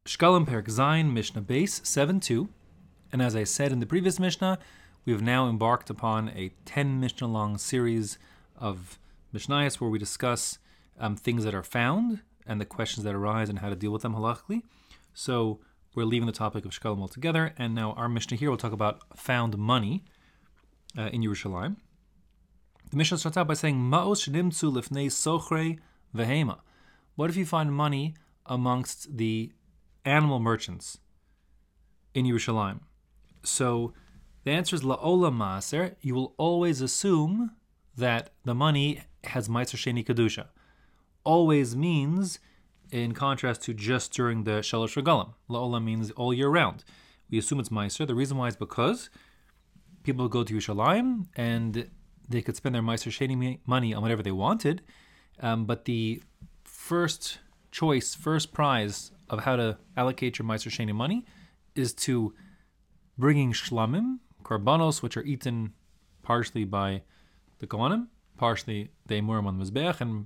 Shkalim Perek Zayin, Mishnah Base 7.2. And as I said in the previous Mishnah, we have now embarked upon a 10 Mishnah long series of Mishnayos where we discuss things that are found and the questions that arise and how to deal with them halachically. So we're leaving the topic of Shkalim altogether, and now our Mishnah here will talk about found money in Yerushalayim. The Mishnah starts out by saying, Ma'os shenimtzu lifnei sochrei vehema. What if you find money amongst the animal merchants in Yerushalayim? So the answer is la'ola maaser. You will always assume that the money has Meiser Sheni Kedusha. Always means, in contrast to just during the Shalosh Regalim. La'ola means all year round. We assume it's Meiser. The reason why is because people go to Yerushalayim and they could spend their Meiser Sheni money on whatever they wanted, but the first prize of how to allocate your Meiser Sheni money is to bringing shlamim, korbanos, which are eaten partially by the Kohanim, partially the Emurim on the Mizbeach, and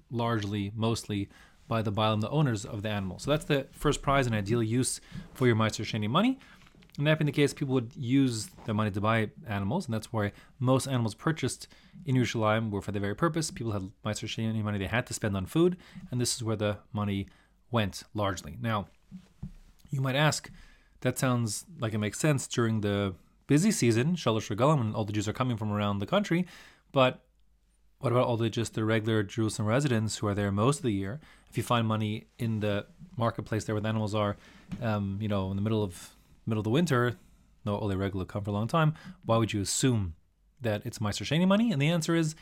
mostly by the Baalim, the owners of the animal. So that's the first prize and ideal use for your Meiser Sheni money. And that being the case, people would use their money to buy animals, and that's why most animals purchased in Yerushalayim were for the very purpose. People had Meiser Sheni money they had to spend on food, and this is where the money went largely. Now, you might ask, that sounds like it makes sense during the busy season, Shalosh Regalim, when all the Jews are coming from around the country, but what about all the regular Jerusalem residents who are there most of the year? If you find money in the marketplace there where the animals are, in the middle of the winter, no, all the regular come for a long time, why would you assume that it's Meiser Sheni money? And the answer is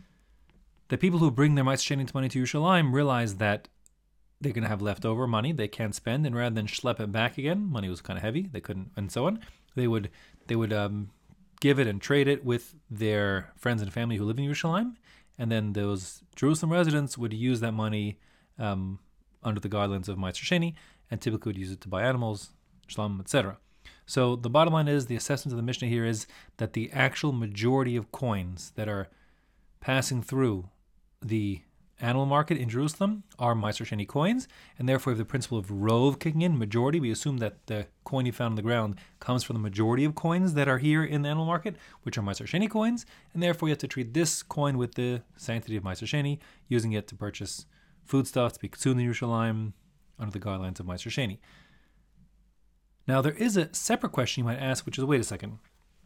the people who bring their Meiser Sheni money to Yerushalayim realize that they're going to have leftover money they can't spend, and rather than schlep it back again, money was kind of heavy, they couldn't, and so on, they would give it and trade it with their friends and family who live in Yerushalayim, and then those Jerusalem residents would use that money under the guidelines of Meiser Sheni, and typically would use it to buy animals, shlam, etc. So the bottom line is, the assessment of the Mishnah here is that the actual majority of coins that are passing through the animal market in Jerusalem are Meiser Sheni coins, and therefore if the principle of rove kicking in, majority, we assume that the coin you found on the ground comes from the majority of coins that are here in the animal market, which are Meiser Sheni coins, and therefore you have to treat this coin with the sanctity of Meiser Sheni, using it to purchase foodstuff, to be consumed in Yerushalayim under the guidelines of Meiser Sheni. Now there is a separate question you might ask, which is, wait a second,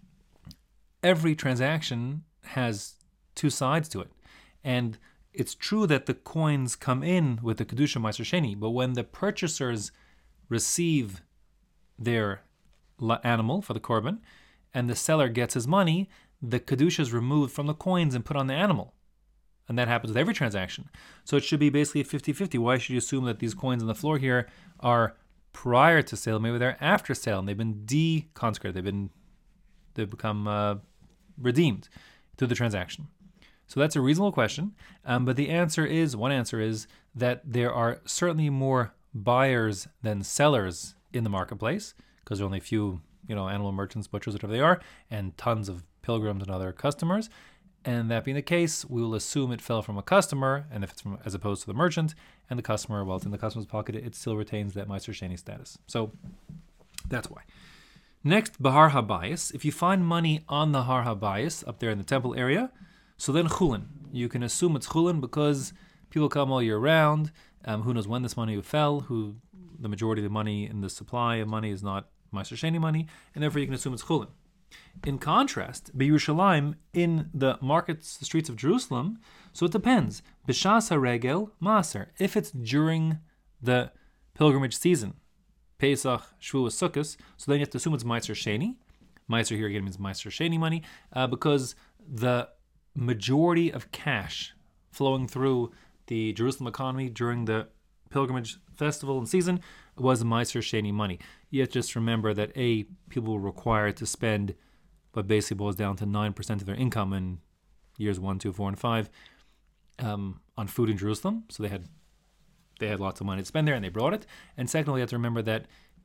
every transaction has two sides to it, and it's true that the coins come in with the Kedusha Meiser Sheni, but when the purchasers receive their animal for the korban and the seller gets his money, the Kedusha is removed from the coins and put on the animal. And that happens with every transaction. So it should be basically 50-50. Why should you assume that these coins on the floor here are prior to sale? Maybe they're after sale and they've been deconsecrated. They've become redeemed through the transaction. So that's a reasonable question, but one answer is that there are certainly more buyers than sellers in the marketplace, because there are only a few, animal merchants, butchers, whatever they are, and tons of pilgrims and other customers. And that being the case, we will assume it fell from a customer, and if it's from, as opposed to the merchant, and the customer, while it's in the customer's pocket, it still retains that Meiser Sheni status. So that's why. Next, Bahar Habayis. If you find money on the Har Habayis, up there in the temple area, so then chulin. You can assume it's chulin because people come all year round. Who knows when this money fell? The majority of the money in the supply of money is not Meiser Sheni money, and therefore you can assume it's chulin. In contrast, Yerushalayim, in the markets, the streets of Jerusalem, so it depends. B'shas haregel maaser. If it's during the pilgrimage season, Pesach, Shavuos, Sukkot, so then you have to assume it's Meiser Sheni. Meiser here again means Meiser Sheni money, because the majority of cash flowing through the Jerusalem economy during the pilgrimage festival and season was Meiser Sheni money. Yet just remember that people were required to spend what basically boils down to 9% of their income in years 1, 2, 4, and 5 on food in Jerusalem. So they had lots of money to spend there, and they brought it. And secondly, you have to remember that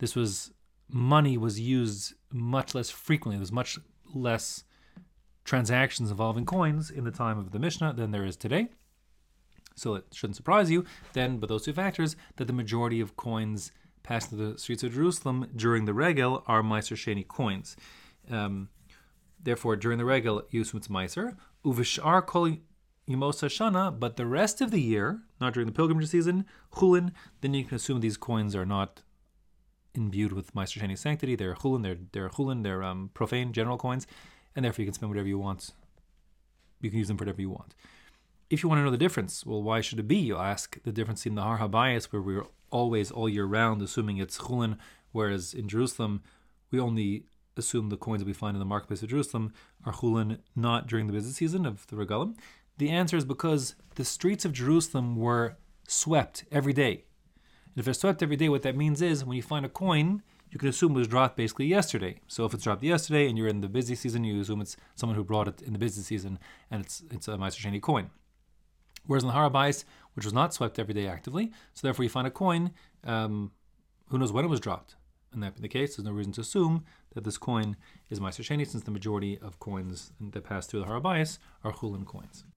money was used much less frequently. There's much less transactions involving coins in the time of the Mishnah than there is today. So it shouldn't surprise you then, but those two factors, that the majority of coins passing through the streets of Jerusalem during the Regel are Meiser Sheni coins. Therefore, during the Regel, you assume it's Meiser. Uvishar kol Yemos Hashana, but the rest of the year, not during the pilgrimage season, Chulin, then you can assume these coins are not imbued with Meiser Sheni sanctity. They're Chulin, they're profane, general coins, and therefore you can spend whatever you want. You can use them for whatever you want. If you want to know the difference, well, why should it be? You'll ask the difference in the Har HaBayis, where we're always, all year round, assuming it's Chulin, whereas in Jerusalem, we only assume the coins that we find in the marketplace of Jerusalem are Chulin, not during the business season of the Regalim. The answer is because the streets of Jerusalem were swept every day. And if they're swept every day, what that means is when you find a coin, you can assume it was dropped basically yesterday. So if it's dropped yesterday and you're in the busy season, you assume it's someone who brought it in the busy season and it's a Meiser Sheni coin. Whereas in the Har HaBayis, which was not swept every day actively, so therefore you find a coin, who knows when it was dropped. And that being the case, there's no reason to assume that this coin is Meiser Sheni, since the majority of coins that pass through the Har HaBayis are Chulin coins.